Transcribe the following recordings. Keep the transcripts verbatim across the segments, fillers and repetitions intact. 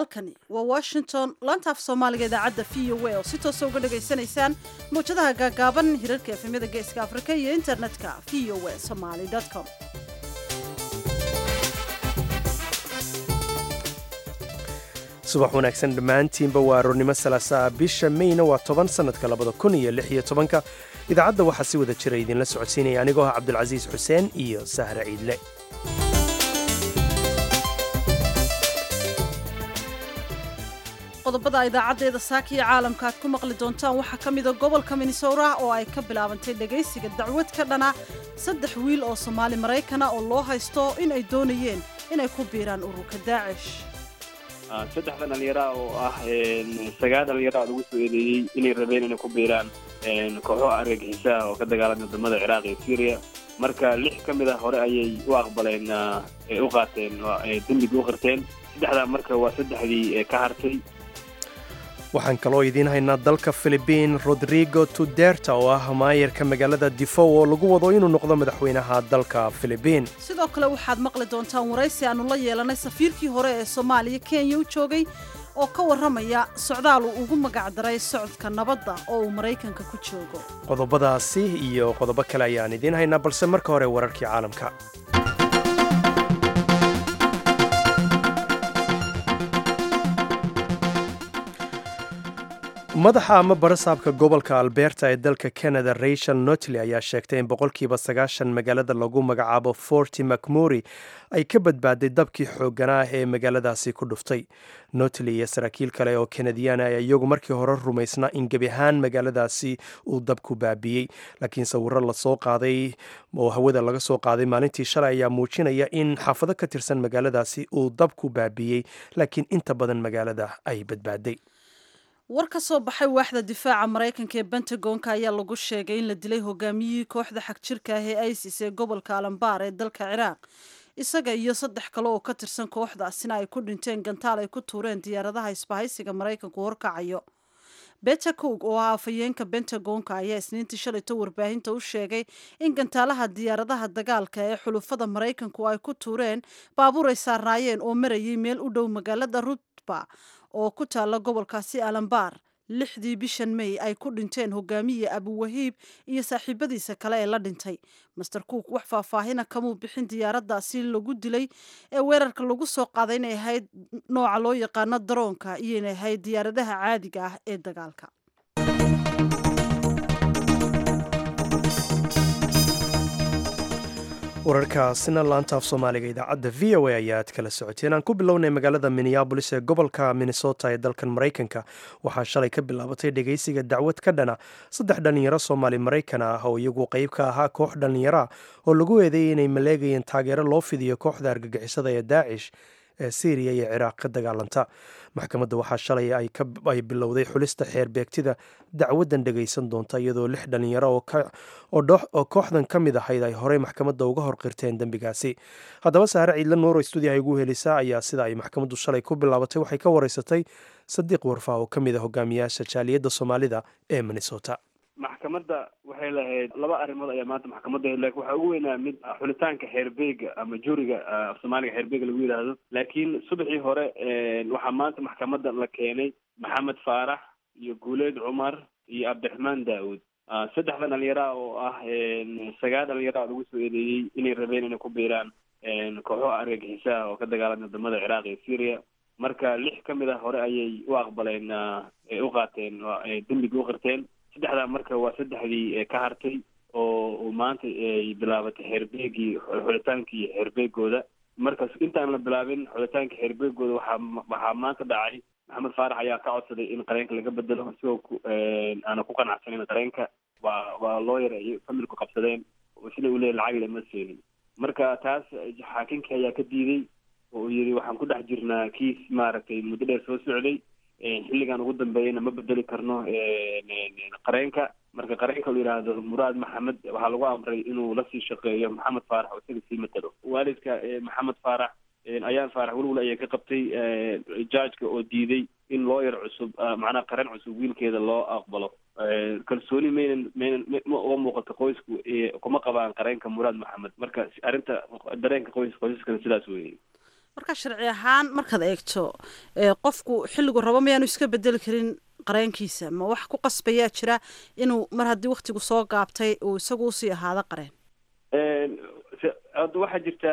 halkani waa washington laanta af soomaaliga idaacadda v o a oo si toosa uga dhagaysanaysaan mawjadaha gaagaaban hirarka efemyada geeska afrika iyo internetka v o a somaly com subax wanaagsan dhammaantiinba waa aroornimo salaasaa bisha mayna waa toban sannadka labada kun iyo lix iyo tobanka idaacadda waxaa si wada jira idinla socodsiinaya anigoo ah cabdulcasiis xuseen iyo sahre ciidle qodobada idaacaddeeda saaka iyo caalamka aad ku maqli doontaan waxaa ka mida gobolka minnesota oo ay ka bilaabantay dhegaysiga dacwad ka dhana saddex wiil oo soomaali maraykana oo loo haysto in ay doonayeen inay ku biiraan ururka daacish saddexda dhalinyara oo ah sagaal dhalinyara lagu soo eedeeyey inay rabeen inay ku biiraan kooxo argagixisaha oo ka dagaalamay wadamada ciraaq iyo syria marka lix ka mid a hore ayay u aqbaleen u qaateen dembiga u qirteen saddexdaa marka waa saddexdii ka hartay waxaan kaloo idiin haynaa dalka philibiin rodrigo tuderta oo ah maayarka magaalada difow oo lagu wado inuu noqdo madaxweynaha dalka philibiin sidoo kale waxaad maqli doontaan waraysi aanu la yeelanay safiirkii hore ee soomaaliya kenya u joogay oo ka warramaya socdaal uu ugu magacdaray socodka nabadda oo uu maraykanka ku joogo qodobadaasi iyo qodobo kale ayaan idiin haynaa balse marka hore wararkii caalamka madaxa ama barasaabka gobolka alberta ee dalka canada rachel notley ayaa sheegtay in boqolkiiba sagaashan magaalada lagu magacaabo forty macmuri ay ka badbaaday dabkii xoogganaa ee magaaladaasi ku dhuftay notley iyo saraakiil kale oo kanadiyaan ayaa iyagu markii hore rumaysnaa in gebi ahaan magaaladaasi uu dabku baabiiyey laakiin sawiro lasoo qaaday oo hawada laga soo qaaday maalintii shalay ayaa muujinaya in xaafado ka tirsan magaaladaasi uu dabku baabiiyey laakiin inta badan magaalada ay badbaaday war ka soo baxay waaxda difaaca maraykanka ee bentagonka ayaa lagu sheegay in la dilay hogaamiyihii kooxda xagjirka ah ee isis ee gobolka alambaar ee dalka ciraaq isaga iyo saddex kale oo ka tirsan kooxdaasina ay ku dhinteen gantaal ay ku tuureen diyaaradaha isbahaysiga maraykanku horkacayo beta coog oo ah afhayeenka bentagonka ayaa isniintii shalayto warbaahinta u sheegay in gantaalaha diyaaradaha dagaalka ee xulufada maraykanku ay ku tuureen baabuur ay saarnaayeen oo marayay meel u dhow magaalada rutba oo ku taalla gobolkaasi alambaar lixdii bishan may ay ku dhinteen hogaamiye abuwahiib iyo saaxiibadiisa kale ee la dhintay master cook wax faahfaahina kamuu bixin diyaaraddaasi lagu dilay ee weerarka lagu soo qaaday inay ahayd nooca loo yaqaano daroonka iyo inay ahayd diyaaradaha caadiga ah ee dagaalka wararkaasina laanta af soomaaliga idaacadda v o a ayaad kala socoteen aan ku bilownay magaalada minneabolis ee gobolka minnesota ee dalkan maraykanka waxaa shalay ka bilaabatay dhegaysiga dacwad ka dhana saddex dhallinyaro soomaali maraykan ah oo iyagu qayb ka ahaa koox dhallinyara oo lagu eedeeyay inay maleegayeen taageero loo fidiyo kooxda argagixisada ee daacish ee syriya iyo ciraaq ka dagaalanta maxkamadda waxaa shalay ay bilowday xulista xeer beegtida dacwaddan dhegaysan doonta iyadoo lix dhallinyaro oo kooxdan ka mid ahayd ay horey maxkamadda uga hor qirteen dembigaasi haddaba saare ciidla nuuro stuudiyaha igu helisa ayaa sida ay maxkamaddu shalay ku bilaabatay waxay ka wareysatay sadiiq warfaa oo ka mid a hogaamiyaasha jaaliyadda soomaalida ee minnesota maxkamadda waxay lahayd laba arrimood ayaa maanta maxkamadda ahayd laakiin waxaa ugu weynaa mid xulitaanka xeerbeega ama juuriga af soomaaliga xeerbeega lagu yidhaahdo laakiin subaxii hore waxaa maanta maxkamadda la keenay maxamed faarax iyo guuleed cumar iyo cabdiraxmaan daawud saddexda dhalinyara oo ah sagaal dhalinyara lagu soo eedeeyey inay rabeen inay ku biiraan kooxo argagixisaha oo ka dagaalamay wadamada ciraaq iyo syria marka lix ka mid a hore ayay u aqbaleen u qaateen dembiga u qirteen saddexdaa marka waa saddexdii ka hartay oo maanta ay bilaabatay xeerbeegii xulitaankii xeerbeegooda marka intaan la bilaabin xulitaanka xeerbeegooda waxaa waxaa maanta dhacay maxamed faarax ayaa ka codsaday in qareenka laga bedelo isigoo aana ku qanacsanin qareenka waa waa looyar ay familku qabsadeen oo sida uu leeyahy lacag lama seenin marka taas xaakinkii ayaa ka diiday oo uu yidhi waxaan ku dhex jirnaa kiis maaragtay muddo dheer soo socday xilligan ugu dambeeyana ma bedeli karno qareenka marka qareenka la yidhaahdo muraad maxamed waxaa lagu amray inuu lasii shaqeeyo maxamed faarax oo isaga sii matalo waalidka maxamed faarax ayaan faarax welwel ayay ka qabtay judgeka oo diiday in looyar cusub macnaha qareen cusub wiilkeeda loo aqbalo kalsooni maynan maynan ma uga muuqato qoysku kuma qabaan qareenka muraad maxamed marka arrinta dareenka qoys qoysaskana sidaas weeye marka sharci ahaan markaad eegto qofku xilligu rabo miyaanu iska bedeli karin qareenkiisa ma wax ku qasbayaa jira inuu mar haddii waktigu soo gaabtay uu isagu usii ahaado qareen hadda waxaa jirta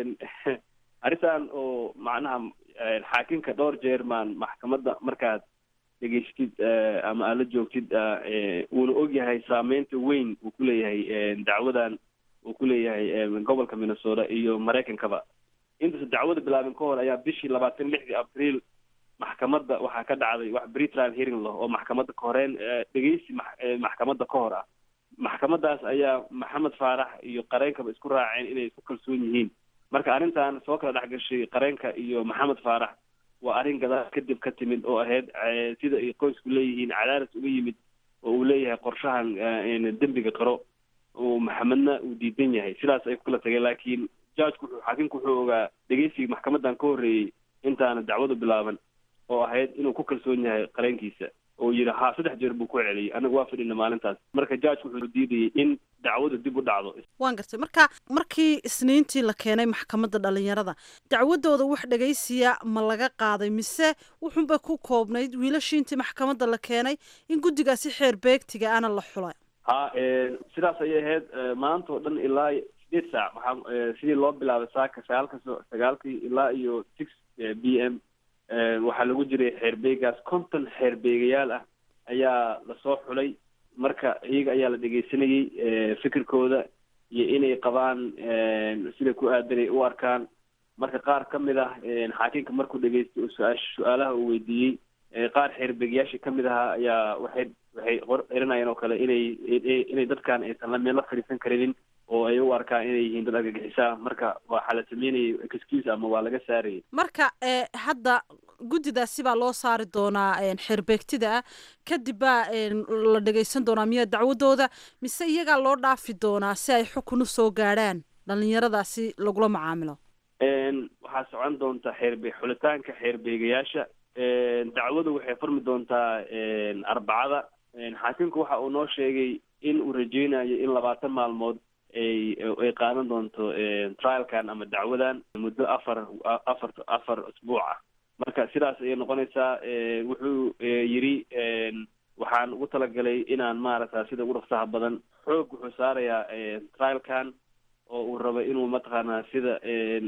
arrintan oo macnaha xaakimka dhowr jeer maan maxkamadda markaad dhegeystid ama aad la joogtid uuna ogyahay saameynta weyn uu ku leeyahay dacwadan uu ku leeyahay gobolka minnesota iyo maraykankaba intaas dacwada bilaabin ka hor ayaa bishii labaatan lixdii abriil maxkamadda waxaa ka dhacday wax pre-trial hearing lah oo maxkamadda ka horeen dhegeysi maxkamadda ka hor ah maxkamaddaas ayaa maxamed faarax iyo qareenkaba isku raaceen inay isku kalsoon yihiin marka arrintan soo kala dhex gashay qareenka iyo maxamed faarax waa arrin gadaal kadib ka timid oo ahayd sida ay qoysku leeyihiin cadaalas uga yimid oo uu leeyahay qorshahan dembiga qaro oo maxamedna uu diidan yahay sidaas ay ku kala tageen laakiin judgeku wuxuu xaakimku wuxuu ogaa dhegeysigii maxkamaddan ka horreeyey intaana dacwadu bilaaban oo ahayd inuu ku kalsoon yahay qareenkiisa oo yidhi ha saddex jeer buu ku celiyey anagu waa fadhina maalintaas marka judgeku wuxuu diidayay in dacwadu dib u dhacdo waan gartay marka markii isniintii la keenay maxkamadda dhalinyarada dacwadooda wax dhegaysiya ma laga qaaday mise wuxuunbay ku koobnayd wiilashii intii maxkamadda la keenay in guddigaasi xeer beegtiga ana la xulay ha sidaas ayay ahayd maanta oo dhan ilaa sideed saac waxaa sidii loo bilaabay saaka sagaalka sagaalkii ilaa iyo six b m waxaa lagu jiray xeerbeegaas konton xeerbeegayaal ah ayaa lasoo xulay marka iyaga ayaa la dhegeysanayey fikirkooda iyo inay qabaan sida ku aadanay u arkaan marka qaar ka mid ah xaakimka markuu dhegeystay oo su-aa su-aalaha uu weydiiyey qaar xeerbeegayaashii ka mid ahaa ayaa waxay waxay erinayeen oo kale inay inay dadkan aysan la meel la fadhiisan karinin oo ay u arkaan inay yihiin dad argagixisaa marka waxaa la sameynayay excuse ama waa laga saarayay marka hadda guddidaasi baa loo saari doonaa xeerbeegtida ah kadib baa la dhegeysan doonaa miyaa dacwadooda mise iyagaa loo dhaafi doonaa si ay xukun u soo gaadhaan dhalinyaradaasi lagula macaamilo waxaa socon doonta xeerbe xulitaanka xeerbeegayaasha dacwadu waxay furmi doontaa arbacada xaakimku waxa uu noo sheegay in uu rajeynayo in labaatan maalmood ay ay qaadan doonto trialkan ama dacwadan muddo afar afar afar usbuuc ah marka sidaas ayay noqonaysaa wuxuu yidhi waxaan ugu talagalay inaan maaragta sida ugu dhaqsaha badan xoog wuxuu saarayaa trialkan oo uu rabo inuu mataqaanaa sida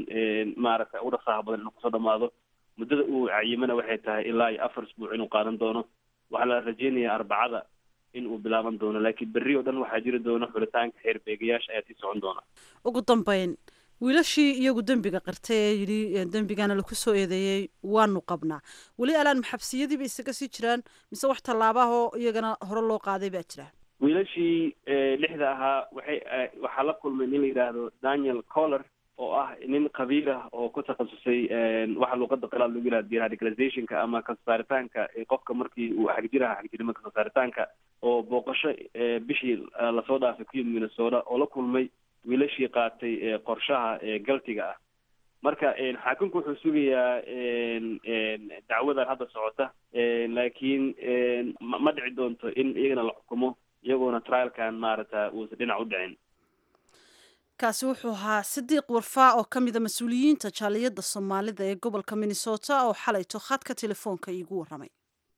maaragta ugu dhaqsaha badan inuu kusoo dhamaado muddada uu cayimana waxay tahay ilaa iyo afar usbuuc inuu qaadan doono waxaa la rajeynayaa arbacada in uu bilaaban doono laakiin berri oo dhan waxaa jiri doona xulitaanka xeerbeegayaasha ayaa sii socon doona ugu dambeyn wiilashii iyagu dembiga qirtay ee yidhi dembigana laku soo eedeeyey waanu qabnaa weli alaan maxabsiyadiiba isaga sii jiraan mise wax tallaabahoo iyagana hore loo qaaday baa jira wiilashii lixda ahaa waxay waxaa la kulmay nin la yidhaahdo daniel coller oo ah nin qabiil ah oo ku takhasusay waxa luuqada qalaad lagu yihahdo deradicalizationka ama kasosaaritaanka qofka markii uu xagjiraha xagjirnimo kasosaaritaanka oo booqasho bishii lasoo dhaafay ku yimid minnesota oo la kulmay wiilashii qaatay qorshaha galtiga ah marka xaakimku wuxuu sugayaa dacwadan hadda socota laakiin ma dhici doonto in iyagana la xukumo iyagoona trialkan maaragta uusan dhinac u dhicin kaasi wuxuu ahaa sidiiq warfaa oo ka mida mas-uuliyiinta jaaliyadda soomaalida ee gobolka minnesota oo xalayto khadka telefoonka iigu warramay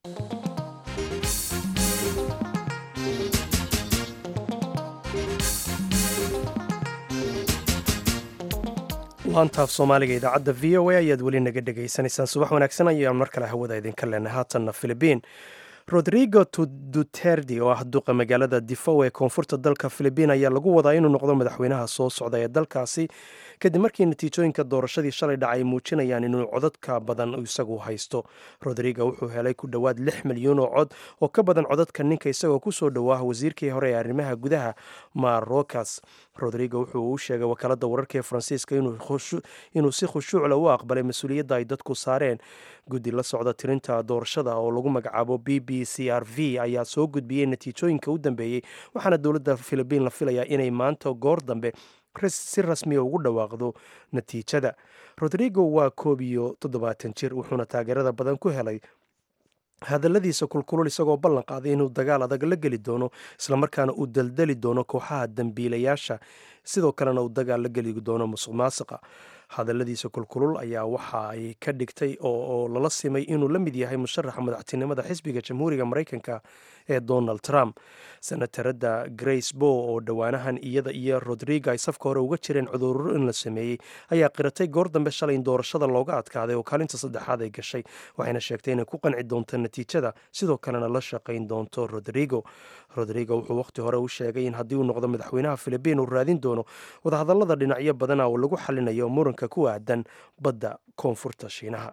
laantaaf soomaaliga idaacadda v o a ayaad weli naga dhegaysanaysaan subax wanaagsan ayaan mar kale hawada idinka leenahay haatanna filibiin rodrigo duterdi oo ah duqa magaalada difow ee koonfurta dalka filibiin ayaa lagu wadaa inuu noqdo madaxweynaha soo socda ee dalkaasi kadib markii natiijooyinka doorashadii shalay dhaca ay muujinayaan inuu codadka badan isagu haysto rodrigo wuxuu helay ku dhowaad lix milyuun oo cod oo ka badan codadka ninka isagoo kusoo dhowaa wasiirkii hore ee arrimaha gudaha marocas rodrigo wuxuu u sheegay wakaalada wararka ee faransiiska inuu si khushuucla u aqbalay mas-uuliyadda ay dadku saareen guddi la socda tirinta doorashada oo lagu magacaabo b b c r v ayaa soo gudbiyey natiijooyinka u dambeeyey waxaana dowladda filibiin la filayaa inay maanta goor dambe si rasmiya ugu dhawaaqdo natiijada rodrigo waa koob iyo toddobaatan jir wuxuuna taageerada badan ku helay hadalladiisa kulkulul isagoo ballan qaaday inuu dagaal adag la geli doono islamarkaana uu daldali doono kooxaha dambiilayaasha sidoo kalena uu dagaal la geli doono musuq maasiqa hadalladiisa kulkulul ayaa waxa ay ka dhigtay oo lala simay inuu la mid yahay musharaxa madaxtinimada xisbiga jamhuuriga maraykanka ee donald trump. senatarada grace bow oo dhowaanahan iyada iyo rodrigo ay safka hore uga jireen cudurro in la sameeyey ayaa qiratay goor dambe shalay in doorashada looga adkaaday oo kaalinta saddexaad ay gashay, waxayna sheegtay inay ku qanci doonto natiijada, sidoo kalena la shaqayn doonto rodrigo. rodrigo wuxuu wakhti hore u sheegay in haddii uu noqdo madaxweynaha filibiin uu raadin doono wadahadallada dhinacyo badana oo lagu xalinayo muranka ku aadan badda koonfurta shiinaha.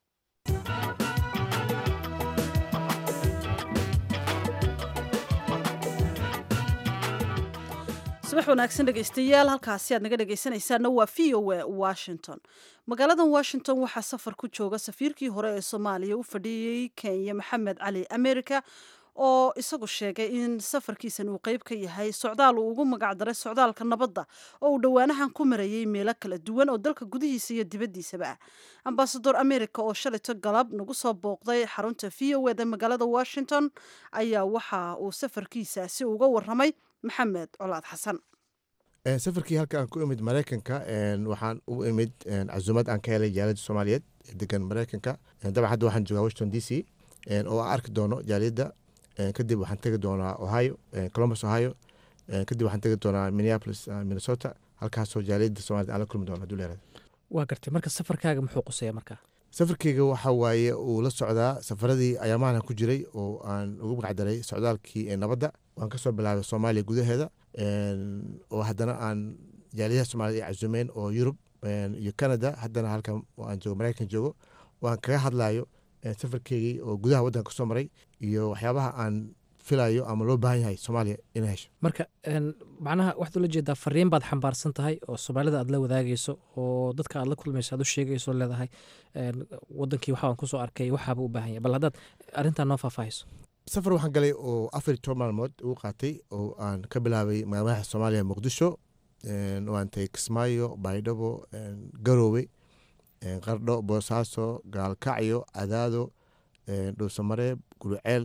subax wanaagsan dhegaystayaal, halkaasi aad naga dhegaysanaysaana waa v o a washington. magaaladan washington waxaa safar ku jooga safiirkii hore ee soomaaliya u fadhiyey kenya maxamed cali america oo isagu sheegay in safarkiisan uu qeyb ka yahay socdaal uu ugu magacdaray socdaalka nabadda oo uu dhowaanahan ku marayay meelo kala duwan oo dalka gudihiisa iyo dibaddiisaba ah. ambasador america oo shalayto galab nagu soo booqday xarunta v o eda magaalada washington ayaa waxa uu safarkiisaasi uga waramay maxamed colaad xasan. safarkii halka aan ku imid maraykanka waxaan u imid casuumad aan ka helay jaaliyadda soomaaliyeed ee degan maraykanka. dabcan hadda waxaan joogaa washington d c oo aan arki doono jaaliyadda. kadib waxaan tegi doonaa ohio columbus ohio kadib waxaan tegi doonaa minneapolis minnesota, halkaasoo jaaliyadda soomaaliyed aan la kulmi doono hadduu leeyahay. waa gartay. marka safarkaaga muxuu quseeya markaa? safarkeyga waxa waaye uu la socdaa safaradii ayaamahan ku jiray oo aan ugu magacdaray socdaalkii ee nabadda. waan kasoo bilaabay soomaaliya gudaheeda oo haddana aan jaaliyadaha soomaaliyed ay casuumeen oo yurub iyo canada, haddana halkan aan joogo maraykan joogo waan kaga hadlayo safarkeygii oo gudaha waddanka kasoo maray iyo waxyaabaha aan filayo ama loo baahan yahay soomaaliya inay hesho. marka macnaha waxaad ula jeedaa fariin baad xambaarsan tahay oo soomaalida aad la wadaagayso oo dadka aad la kulmayso aad u sheegayso leedahay wadankii waxaan kusoo arkay waxaaba u baahan yahay. bal haddaad arrintaa noo faahfaahiso. safar waxaan galay oo afar iyo toban maalmood ugu qaatay oo aan ka bilaabay madaxa soomaaliya muqdisho, waan tagay kismaayo, baydhabo, garoowe, qardho, boosaaso, gaalkacyo, cadaado, dhuusamareeb, guluceel,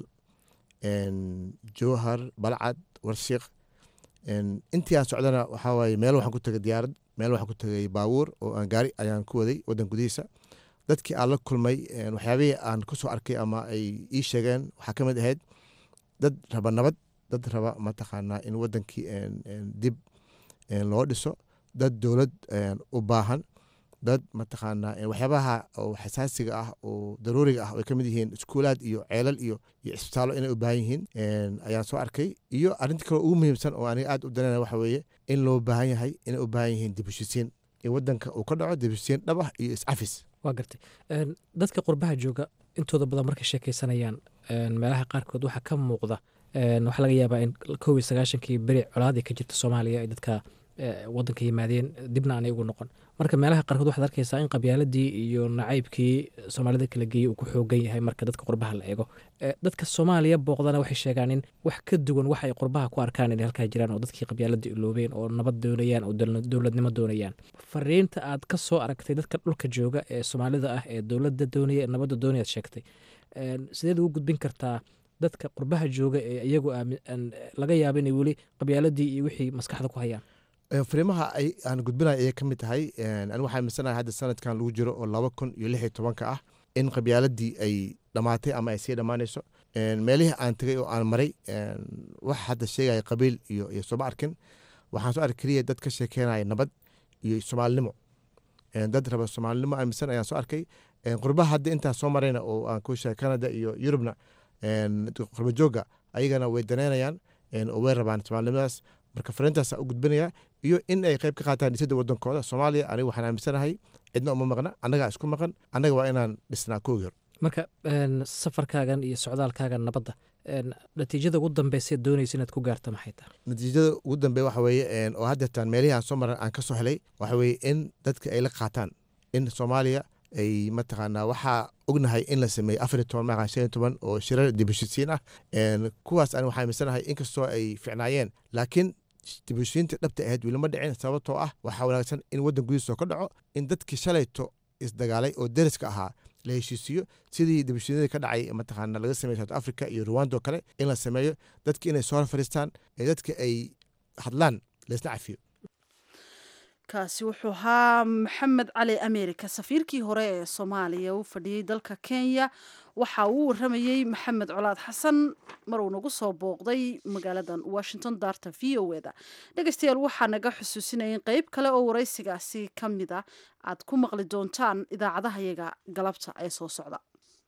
jowhar, balcad, warshiiq. intii aan socdana waxaa waaye meel waxaan ku tagay diyaarad, meel waxaan ku tagay baabuur oo aan gaari ayaan ku waday waddan gudihiisa. dadkii aan la kulmay waxyaabihii aan kusoo arkay ama ay ii sheegeen waxaa ka mid ahayd dad raba nabad, dad raba mataqaanaa in wadankii dib loo dhiso, dad dowlad u baahan, dad mataqaanaa waxyaabaha oo xasaasiga ah oo daruuriga ah oo ay ka mid yihiin iskuulaad iyo ceelal iyo iyo isbitaallo inay u baahan yihiin ayaan soo arkay. iyo arrinta kale ugu muhiimsan oo aniga aad u dareena waxa weeye in loo baahan yahay inay u baahan yihiin dib u heshiisiin in wadanka uu ka dhaco dib u heshiisiin dhab ah iyo iscafis. waa gartay. dadka qurbaha jooga intooda badan markay sheekaysanayaan meelaha qaarkood waxaa ka muuqda waxaa laga yaabaa in kow iyo sagaashankii beri colaadii ka jirta soomaaliya ay dadka wadanka yimaadeen dibna aanay ugu noqon. marka meelaha qaarkood waxaad arkaysaa in qabyaaladii iyo nacaybkii soomaalida kala geeyey uu ku xoogan yahay marka dadka qurbaha la eego. dadka soomaaliya booqdana waxay sheegaan in wax ka duwan wax ay qurbaha ku arkaan inay halkaa jiraan oo dadkii qabyaaladii iloobeen oo nabad doonayaan oo dowladnimo doonayaan. fariinta aad ka soo aragtay dadka dhulka jooga ee soomaalida ah ee dowladda doonaya ee nabadda doonayaad sheegtay, sideed ugu gudbin kartaa dadka qurbaha jooga ee iyagu laga yaaba inay weli qabyaaladii iyo wixii maskaxda ku hayaan? fariimaha aan gudbinaya ayay ka mid tahay. ani waxaa amisanahay hadda sanadkan lagu jiro oo laba kun iyo lix iyo tobanka ah in qabyaaladii ay dhammaatay ama ay sii dhammaanayso. meelihii aan tegay oo aan maray wax hadda sheegaya qabiil iyo iyo sooma arkin. waxaan soo arki keliya dad ka sheekeynaya nabad iyo soomaalinimo, dad raba soomaalinimo aaminsan ayaan soo arkay. qurbaha hadda intaan soo marayna oo aan ku sheegay canada iyo yurubna qurba jooga ayagana way daneynayaan oo way rabaan soomaalinimadaas. marka fariintaasa u gudbinaya iyo in ay qayb ka qaataan dhisidda wadankooda soomaaliya. aniga waxaan aaminsanahay cidna uma maqna, annagaa isku maqan, annaga waa inaan dhisnaa koog yar. marka safarkaagan iyo socdaalkaagan nabadda natiijada ugu dambeysa doonaysa inaad ku gaarta maxay tahay? natiijada ugu dambe waxa weeye oo haddeetaan meelihii aan soo maran aan ka soo helay waxa weeye in dadka ay la qaataan in soomaaliya ay mataqaanaa waxaa ognahay in la sameeyey afar iyo toban maqan shan iyo toban oo shirar dib u heshiisiin ah. kuwaas ani waxaa aaminsanahay inkastoo ay ficnaayeen laakiin dib u heshiisiinta dhabta ahayd wilama dhicin. sababtoo ah waxaa wanaagsan in waddan gudihiisa ka dhaco, in dadkii shalayto isdagaalay oo deriska ahaa la heshiisiyo sidii dib u heshiisiinadii ka dhacay mataqaana laga sameeyey south africa iyo rwanda oo kale in la sameeyo, dadki inay soo fariistaan ee dadka ay hadlaan laysna cafiyo. kaasi wuxuu ahaa maxamed cali america safiirkii hore ee soomaaliya u fadhiyey dalka kenya waxa uu waramayey maxamed colaad xasan mar uu nagu soo booqday magaaladan washington daarta v o eda dhegeystayaal waxaa naga xusuusinaya in qeyb kale oo waraysigaasi ka mid a aad ku maqli doontaan idaacadahayaga galabta ee soo socda.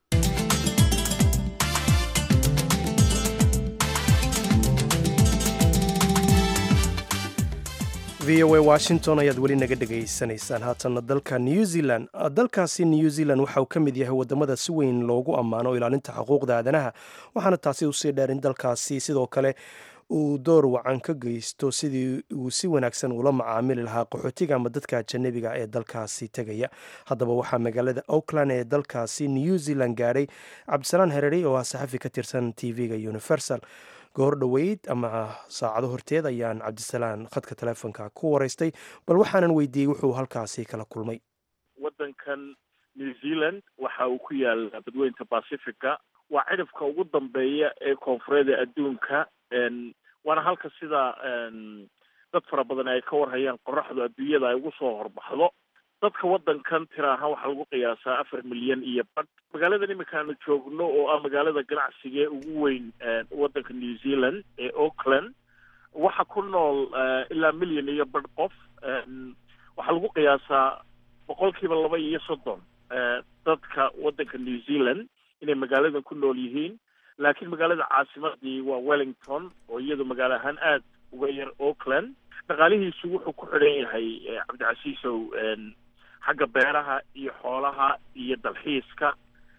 v o a washington ayaad weli naga dhegaysanaysaan haatanna dalka new zealand dalkaasi new zealand waxa uu ka mid yahay wadamada si weyn loogu ammaano ilaalinta xuquuqda aadanaha waxaana taasi usii dheer in dalkaasi sidoo kale uu door wacan ka geysto sidii uu si wanaagsan ula macaamili lahaa qaxootiga ama dadka ajanabiga ee dalkaasi tegaya. haddaba waxaa magaalada auckland ee dalkaasi new zealand gaadhay cabdisalaan hereri oo ah saxafi ka tirsan t v-ga universal. goor dhoweyd ama saacado horteed ayaan cabdisalaan khadka teleefonka ku waraystay bal waxaanan weydiiyey wuxuu halkaasi kala kulmay. waddankan new zealand waxa uu ku yaala badweynta pacifica waa cidhifka ugu dambeeya ee koonfureed ee adduunka waana halka sida dad fara badan ay ka warhayaan qoraxdu adduunyada ay ugu soo horbaxdo. dadka waddankan tira ahaan waxaa lagu qiyaasaa afar milyan iyo badh. magaaladan iminkaanu joogno oo ah magaalada ganacsiga ee ugu weyn waddanka new zealand ee auckland waxa ku nool ilaa milyan iyo badh qof. waxaa lagu qiyaasaa boqolkiiba laba iyo soddon dadka waddanka new zealand inay magaaladan ku nool yihiin, laakiin magaalada caasimadii waa wellington oo iyadu magaalo ahaan aada uga yar auckland. dhaqaalihiisu wuxuu ku xidhan yahay cabdicasiisow xagga beeraha iyo xoolaha iyo dalxiiska.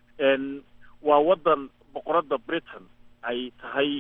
waa waddan boqoradda britain ay tahay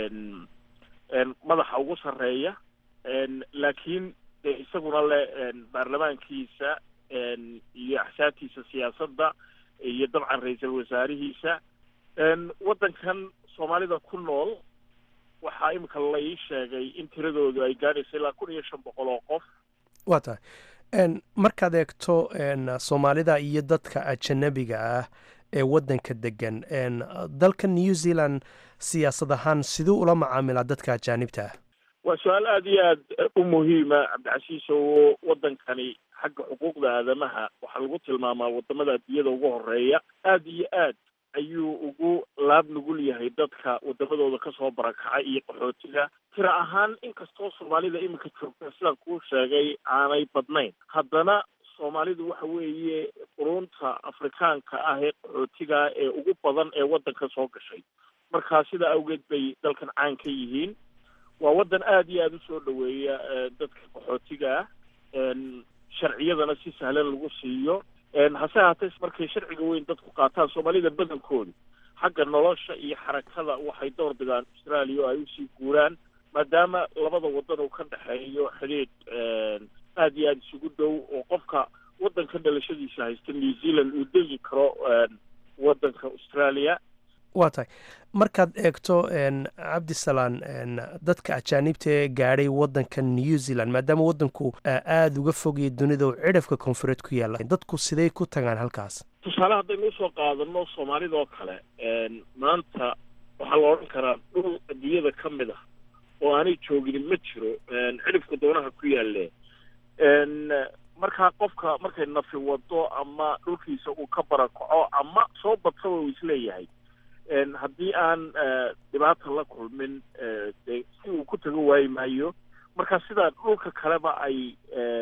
madaxa ugu sarreeya, laakiin isaguna le baarlamaankiisa iyo axsaabtiisa siyaasadda iyo dabcan ra-iisul wasaarihiisa. waddankan soomaalida ku nool waxaa imika la ii sheegay in tiradoodu ay gaadhaysa ilaa kun iyo shan boqol oo qof. waa tahay markaad eegto soomaalida iyo dadka ajanabiga ah ee waddanka degan dalka new zealand siyaasad ahaan siduu ula macaamilaa dadka ajaanibta ah? waa su-aal aada iyo aada u muhiima cabdicasiis oo waddankani xagga xuquuqda aadamaha waxaa lagu tilmaamaa wadamada adduunyada ugu horeeya. aada iyo aad ayuu ugu laab nugul yahay dadka wadamadooda kasoo barakacay iyo qaxootiga. tira ahaan inkastoo soomaalida iminka joogta sidaan kuu sheegay aanay badnayn, haddana soomaalidu waxa weeye qurunta afrikaanka ah ee qaxootiga ee ugu badan ee waddanka soo gashay. markaa sida awgeed bay dalkan caan ka yihiin. waa waddan aada iyo aada usoo dhaweeya dadka qaxootiga ah, sharciyadana si sahlan lagu siiyo. hase haatee markay sharciga weyn dadku qaataan soomaalida badankooda xagga nolosha iyo xarakada waxay door bidaan australia oo ay usii guuraan, maadaama labada waddan uu ka dhexeeyo xidhiidh aada iyo aada isugu dhow oo qofka waddanka dhalashadiisa haysta new zealand uu degi karo waddanka australia. waa tahay markaad eegto cabdisalaan dadka ajaanibta ee gaadhay waddanka new zealand maadaama waddanku aada uga fogaya dunida oo cidhafka koonfureed ku yaalla, dadku siday ku tagaan halkaas? tusaale haddaynu usoo qaadano soomaalida oo kale maanta waxaa la odhan karaa dhul adduunyada ka mid ah oo aanay joogin ma jiro cidhifka doonaha ku yaalle. markaa qofka markay nafi wado ama dhulkiisa uu ka barakaco ama soo badsaba uu isleeyahay haddii aan dhibaata la kulmin de si uu ku tago waayi maayo. marka sidaa dhulka kaleba ay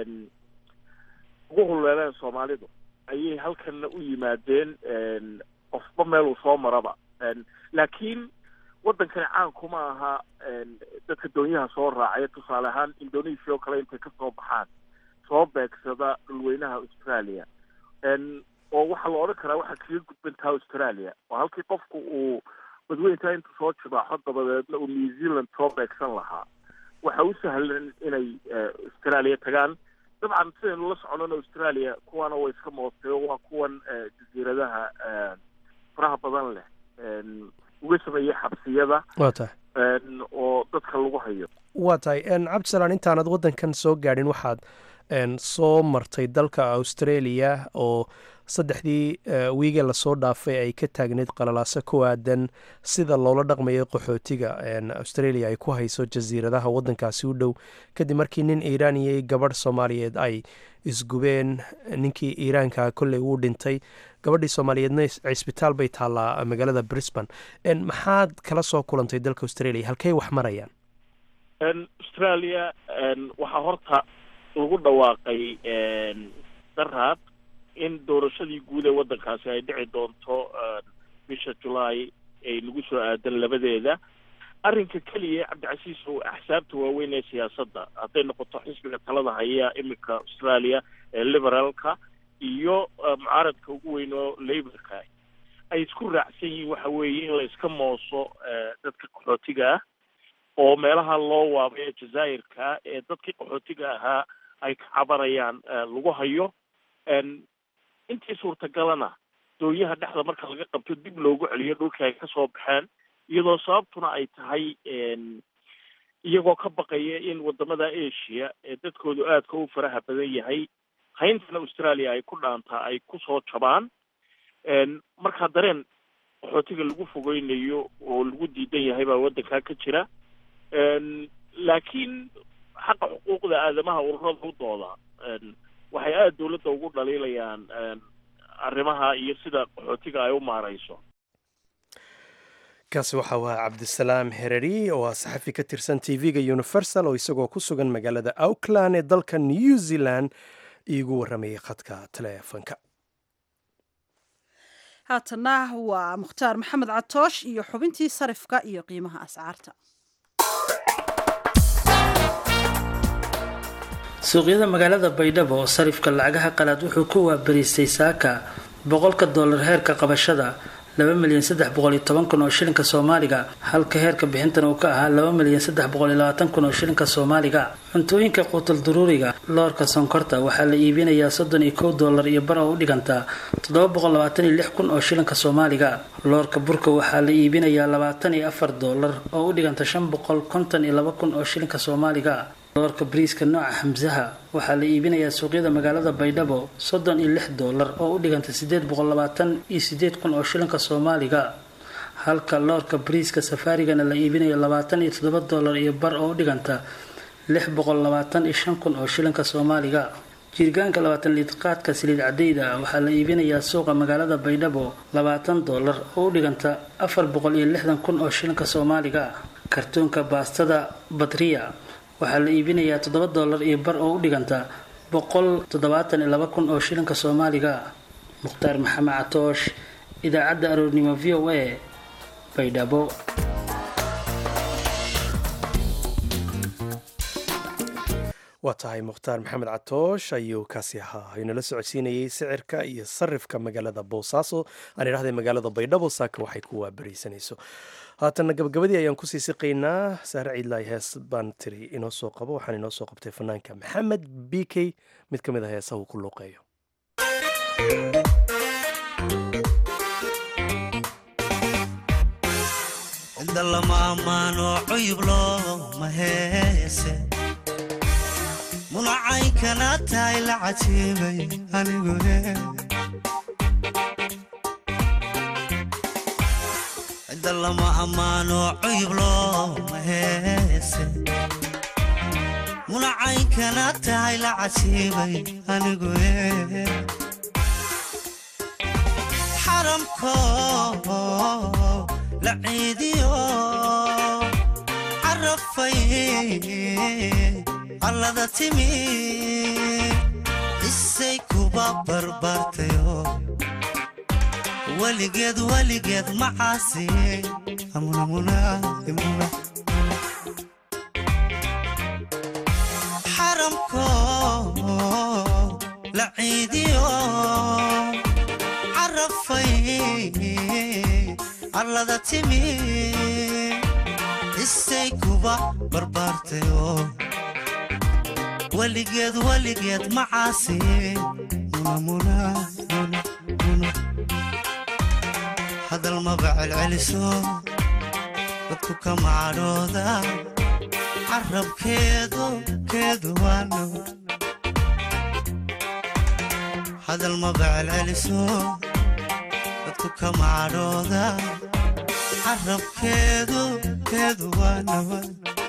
ugu hulleeleen soomaalidu ayay halkanna u yimaadeen qofba meeluu soo maraba. laakiin waddankani caan kuma aha dadka doonyaha soo raacaya. tusaale ahaan indonesia oo kale intay kasoo baxaan soo beegsada dhulweynaha australia oo waxaa la odhan karaa waxaa kaga gudbantaa australia oo halkii qofku uu badweyntaa intuu soo jibaaxo dabadeedna uu new zealand soo beegsan lahaa waxa u sahlan inay australia tagaan. dabcan sidaynu la soconana australia kuwaana way iska moostay oo waa kuwan jasiiradaha faraha badan leh uga sameeyey xabsiyada waa tahay oo dadka lagu hayo. waa tahay cabdisalaan intaanad waddankan soo gaadhin waxaad soo martay dalka australia oo saddexdii wiige lasoo dhaafay ay ka taagneyd qalalaaso ku aadan sida loola dhaqmayo qaxootiga australia ay ku hayso jasiiradaha waddankaasi u dhow kadib markii nin iiraaniya iyo gabadh soomaaliyeed ay isgubeen. ninkii iiraanka kolley wuu dhintay, gabadhii soomaaliyeedna cisbitaal bay taallaa magaalada Brisbane. maxaad kala soo kulantay dalka Australia, halkay wax marayaan? Australia waxaa horta lagu dhawaaqay daraad in doorashadii guud ee waddankaasi ay dhici doonto bisha July ay lagu soo aadan labadeeda. arrinka kaliya cabdicasiis oo axsaabta waaweyn ee siyaasadda hadday noqoto xisbiga talada haya iminka Australia ee liberalka iyo mucaaradka ugu weyn oo laborka ay isku raacsan yihiin waxa weeye in la iska mooso dadka qaxootiga ah oo meelaha loo waabay Jazaa'irka ee dadkii qaxootiga ahaa ay ka cabarayaan lagu hayo. intii suurtagalana dooyaha dhexda marka laga qabto dib loogu celiyo dhulka ay ka soo baxeen, iyadoo sababtuna ay tahay iyagoo ka baqaya in wadamada Asia ee dadkoodu aadka u faraha badan yahay hayntana Australia ay ku dhaantaa ay ku soo jabaan. marka dareen qaxootiga lagu fogeynayo oo lagu diidan yahay baa waddanka ka jira. laakiin xaqa xuquuqda aadamaha ururada u dooda waxay aad dawladda ugu dhaliilayaan arrimaha iyo sida qaxootiga ay u maarayso. kaasi waxa waa cabdisalaam hereri oo ah saxafi ka tirsan T V-ga Universal oo isagoo ku sugan magaalada Auckland ee dalka New Zealand iigu warramayay khadka taleefanka. haatana waa Mukhtaar Maxamed Catoosh iyo xubintii sarifka iyo qiimaha ascaarta. suuqyada magaalada Baydhabo oo sarifka lacagaha qalaad wuxuu ku waabariistay saaka boqolka dollar heerka qabashada laba milyan saddex boqol iyo toban kun oo shilinka Soomaaliga, halka heerka bixintana uu ka ahaa laba milyan saddex boqol iyo labaatan kun oo shilinka Soomaaliga. cuntooyinka qutul duruuriga loorka sonkorta waxaa la iibinayaa soddon iyo kow dollar iyo bar oo u dhiganta toddoba boqol labaatan iyo lix kun oo shilinka Soomaaliga. loorka burka waxaa la iibinayaa labaatan iyo afar dollar oo u dhiganta shan boqol konton iyo laba kun oo shilinka Soomaaliga. loorka briiska nooca Hamzaha waxaa la iibinayaa suuqyada magaalada Baydhabo soddon iyo lix dollar oo u dhiganta siddeed boqol labaatan iyo siddeed kun oo shilinka Soomaaliga, halka loorka briiska Safarigana la iibinayo labaatan iyo toddoba dollar iyo bar oo u dhiganta lix boqol labaatan iyo shan kun oo shilinka Soomaaliga. jirgaanka labaatan litir qaadka saliid cadayda waxaa la iibinayaa suuqa magaalada Baydhabo labaatan dollar oo u dhiganta afar boqol iyo lixdan kun oo shilinka Soomaaliga. kartoonka baastada Badriya waxaa la iibinayaa toddoba dollar iyo bar oo u dhiganta boqol toddobaatan iyo laba kun oo shilinka Soomaaliga. Mukhtaar Maxamed Catoosh, idaacadda aroornimo V O A, Baydhabo. waa tahay Mukhtaar Maxamed Catoosh ayuu kaasi ahaa inala socodsiinayay sicirka iyo sarifka magaalada Boosaaso. aan idhaahday magaalada Baydhabo saaka waxay ku waabariisanayso. haatana gabagabadii ayaan kusii siqaynaa. Saare Ciidlaay hees baan tiri inoo soo qabo, waxaan inoo soo qabtay fanaanka Maxamed B K, mid ka mid ah heesaha uu ku luuqeeyo. inda lama amaano cuyub looma heese munacay kana tahay la cajiibay anigu inda lama amaano cuyub looma heese munacay kana tahay la cajiibay anigu xaramko la ciidiyo carafay allada timi isay kuba barbartayo weligeed weligeed macaasi amuna muna imuna xaramko la ciidiyo carafay allada timi isay kuba barbartayo weligeed weligeed macaasi muna muna muna hadal maba celceliso dadku ka macadhooda carabkeedu keedu waano hadal ma bacalceliso dadku kama cadhooda carabkeedu keedu waa nabad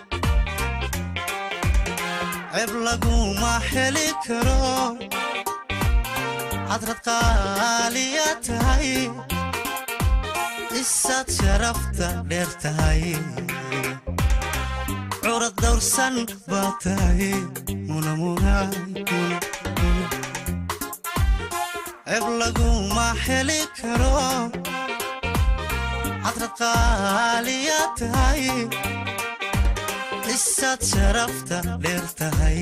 ceeb laguma heli karo hadrad qaaliya tahay isaad sharafta dheer tahay curad dawrsan baa tahay muna muna ceeb laguma heli karo hadrad qaaliya tahay isaad sharafta dheer tahay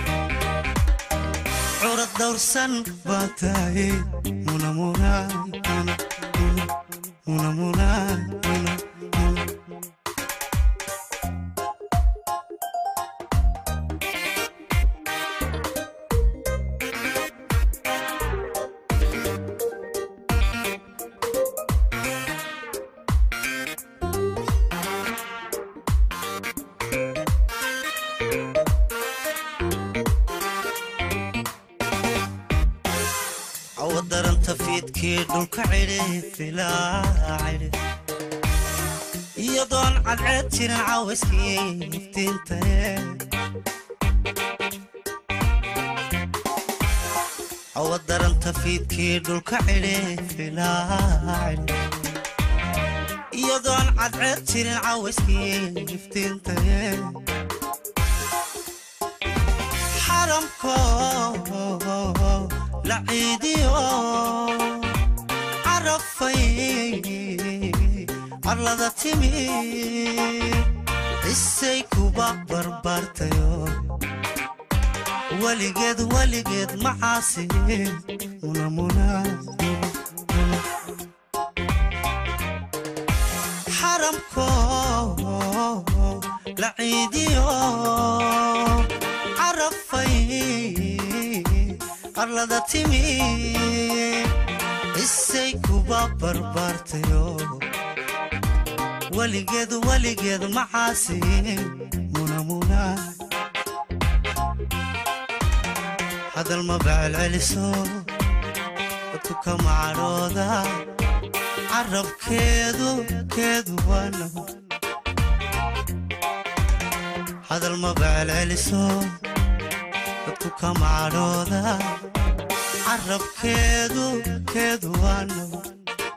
curad dawrsan baa tahay muna muna muna muna muna awadaranta fiidkii dhulka cidhi filaa cidhi iyadoon cadceed jirin cawayskii iftiintaye awadaranta fiidkii dhulka cidhi filaa cidhi iyadoon cadceed jirin cawayskii iftiintaye xaramko لعيديو عرفي عرلة تمي السيكو بربرتيو ولقد ولقد معاصي منا منا حرمكو لعيديو عرفي arlada timi isay kuba barbartayo waligeed waligeed macaasi muna muna hadal ma bacalceliso dadku kama cadhooda carabkeedu keedu waa nabad hadal ma bacalceliso dadku kama cadhooda carabkeedu keedu waa nabad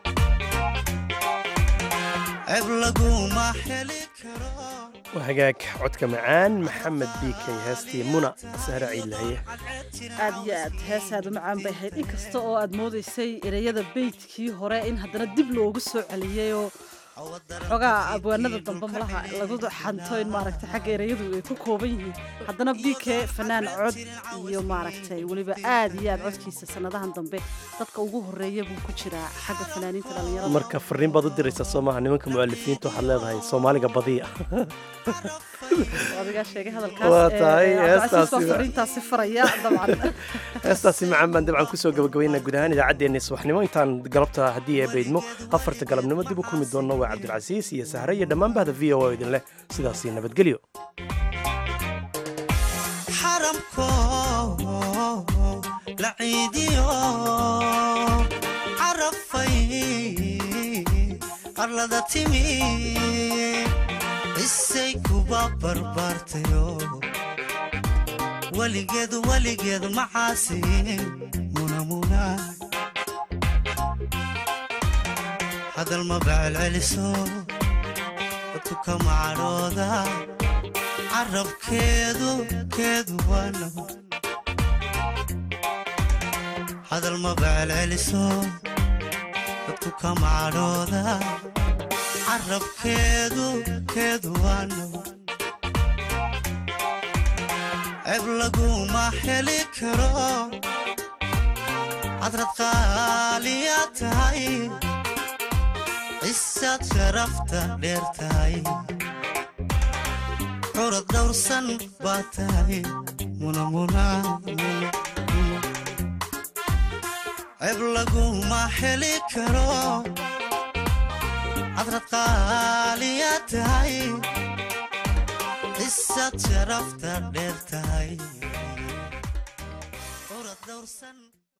ceeb laguma heli karo waa hagaag codka macaan maxamed biikay heestii muna sahra ciilahaye aad iyo aad heesaadu macaan bay ahayd inkasta oo aad moodaysay ereyada beydkii hore in haddana dib loogu soo celiyeyoo xogaa abwaanada dambe malaha lagu xanto in maaragtay xagga ereyadu ay ku kooban yihiin haddana biike fanaan cod iyo maaragtay weliba aad iyo aad codkiisa sanadahan dambe dadka ugu horeeya buu ku jiraa xagga fanaaniinta dhalinyarada marka fariin baad u diraysaa soomaha nimanka mu'alifiinta waxaad leedahay soomaaliga badiya adigaa sheegay hadalkaas fariintaasi faraya dabcan heestaasi macaan baan dabcan kusoo gabagabaynaa guud ahaan idaacaddeenna subaxnimo intaan galabta haddii ay baydmo afarta galabnimo dib u kulmi doonno waa cabdilcasiis iyo sahre iyo dhammaan bahda v o idin leh sidaasi nabadgelyo xaramko laciidiyo carafay arlada timi isay kuba barbartayo waligeed waligeed macaasi muna muna hadal ma bacalceliso dadku kama cadhooda carabkeedu keedu waa nabad hadal ma bacalceliso dadku kama cadhooda carabkeedu keedu waa nabad ceeb laguma heli karo hadrad qaaliya tahay isaad sharafta dheer tahay curad dawrsan baa tahay muna muna ceeb laguma heli karo hadrad qaaliya tahay isaad sharafta dheer tahay curad dawrsan